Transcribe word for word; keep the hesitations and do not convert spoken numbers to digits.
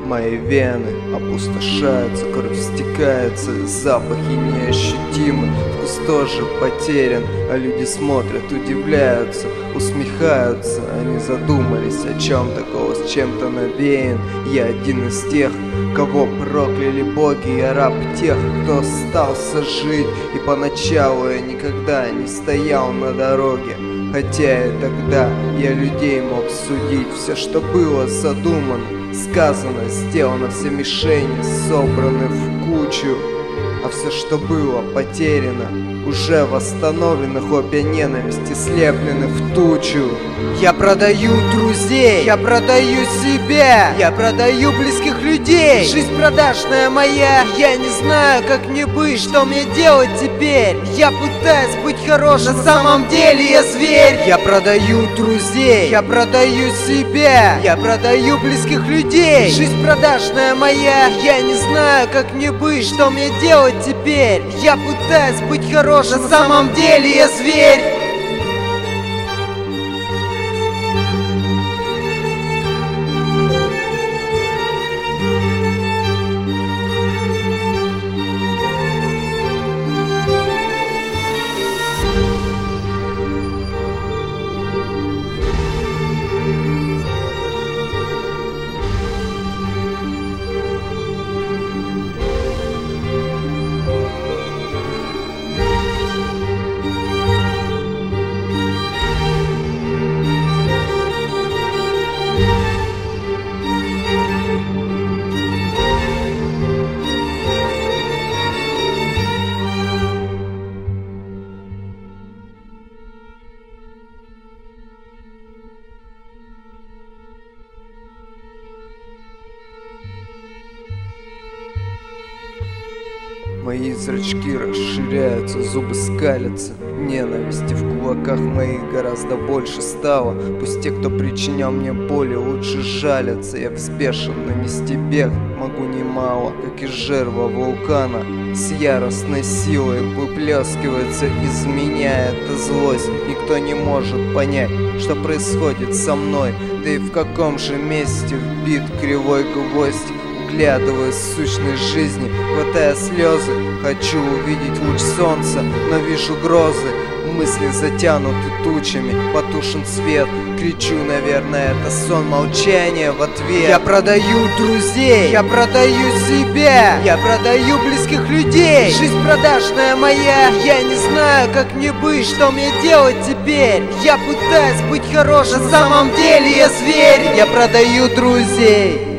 Мои вены опустошаются, кровь стекается, запахи неощутимы, вкус тоже потерян, а люди смотрят, удивляются, усмехаются. Они задумались о чем такого, с чем-то навеян. Я один из тех, кого прокляли боги, я раб тех, кто остался жить. И поначалу я никогда не стоял на дороге, хотя и тогда я людей мог судить. Все, что было задумано, сказано, сделано, все мишени собраны в кучу. А все, что было потеряно, уже восстановлено. Хобби ненависти слеплены в тучу. Я продаю друзей, я продаю себя, я продаю близких людей. Жизнь продажная моя, я не знаю, как мне быть, что мне делать теперь. Я пытаюсь быть хорошим, на самом деле я зверь. Я продаю друзей, я продаю себя, я продаю близких людей. Жизнь продажная моя, я не знаю, как мне быть, что мне делать теперь. Я пытаюсь быть хорошим, на самом деле я зверь. Мои зрачки расширяются, зубы скалятся. Ненависти в кулаках моих гораздо больше стало. Пусть те, кто причинял мне боли, лучше жалятся. Я взбешен нанести бег могу немало, как из жерва вулкана. С яростной силой выплескивается из меня эта злость. Никто не может понять, что происходит со мной. Да и в каком же месте вбит кривой гвоздь. Вглядываясь в сущность жизни, хватая слезы, хочу увидеть луч солнца, но вижу грозы. Мысли затянуты тучами, потушен свет. Кричу, наверное, это сон, молчание в ответ. Я продаю друзей, я продаю себя, я продаю близких людей. Жизнь продажная моя, я не знаю, как мне быть, что мне делать теперь. Я пытаюсь быть хорошим, на самом деле я зверь. Я продаю друзей.